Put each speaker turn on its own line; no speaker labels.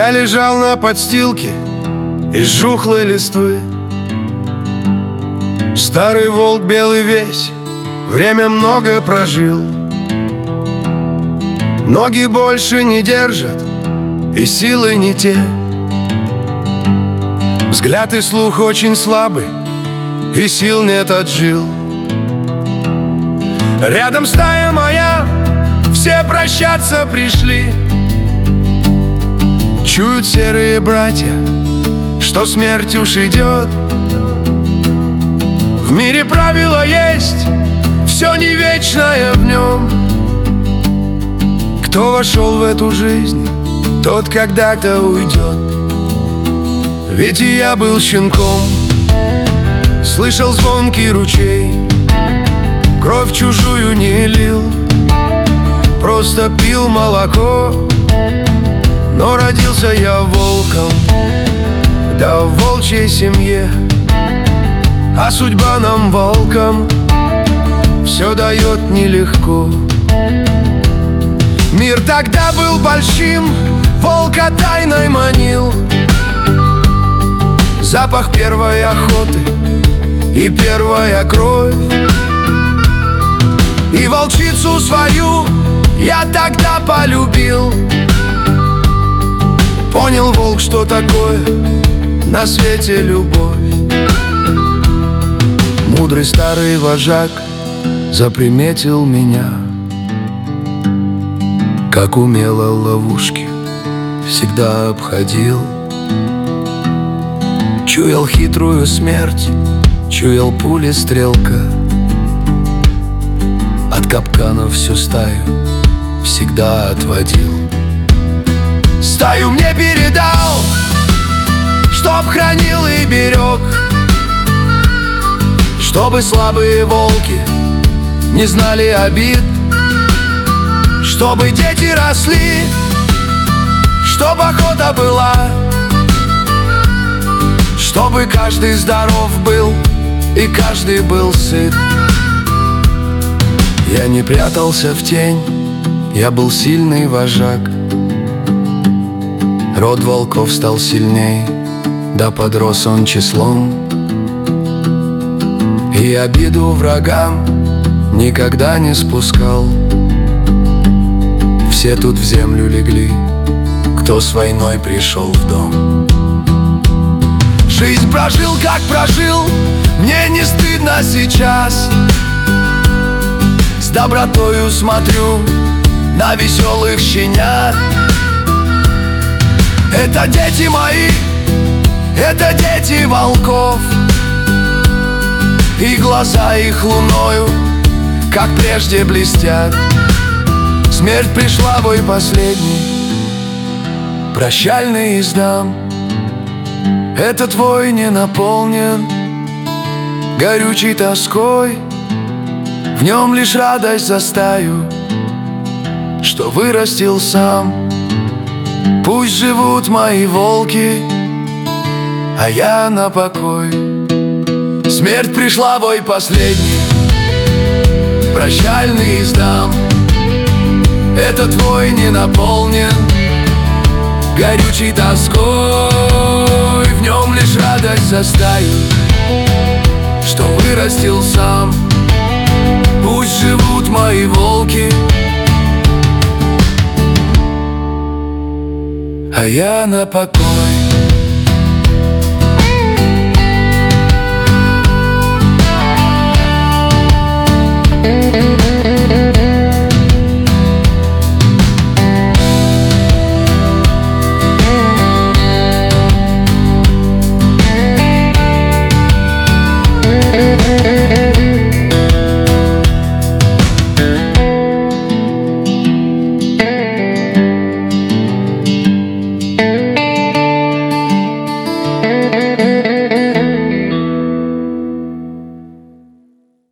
Я лежал на подстилке из жухлой листвы. Старый волк белый весь время много прожил. Ноги больше не держат, и силы не те. Взгляд и слух очень слабы, и сил нет от жил. Рядом стая моя, все прощаться пришли. Чуют серые братья, что смерть уж идет. В мире правила есть, все не вечное в нем. Кто вошел в эту жизнь, тот когда-то уйдет. Ведь и я был щенком, слышал звонкий ручей, кровь чужую не лил, просто пил молоко. Но родился я волком, да в волчьей семье. А судьба нам, волкам, все дает нелегко. Мир тогда был большим, волка тайной манил. Запах первой охоты и первая кровь. И волчицу свою я тогда полюбил. Понял волк, что такое на свете любовь. Мудрый старый вожак заприметил меня, как умело ловушки всегда обходил. Чуял хитрую смерть, чуял пули стрелка. От капканов всю стаю всегда отводил. Стаю мне передал, чтоб хранил и берег, чтобы слабые волки не знали обид, чтобы дети росли, чтобы охота была, чтобы каждый здоров был и каждый был сыт. Я не прятался в тень, я был сильный вожак. Род волков стал сильней, да подрос он числом. И обиду врагам никогда не спускал. Все тут в землю легли, кто с войной пришел в дом. Жизнь прожил, как прожил, мне не стыдно сейчас. С добротою смотрю на веселых щенят. Это дети мои, это дети волков. И глаза их луною, как прежде, блестят. Смерть пришла, бой последний, прощальный издам. Этот вой не наполнен горючей тоской. В нем лишь радость за стаю, что вырастил сам. Пусть живут мои волки, а я на покой. Смерть пришла, вой последний, прощальный издам. Этот вой не наполнен горючей тоской. В нем лишь радость за стаю, что вырастил сам. Пусть живут мои волки, а я на покой.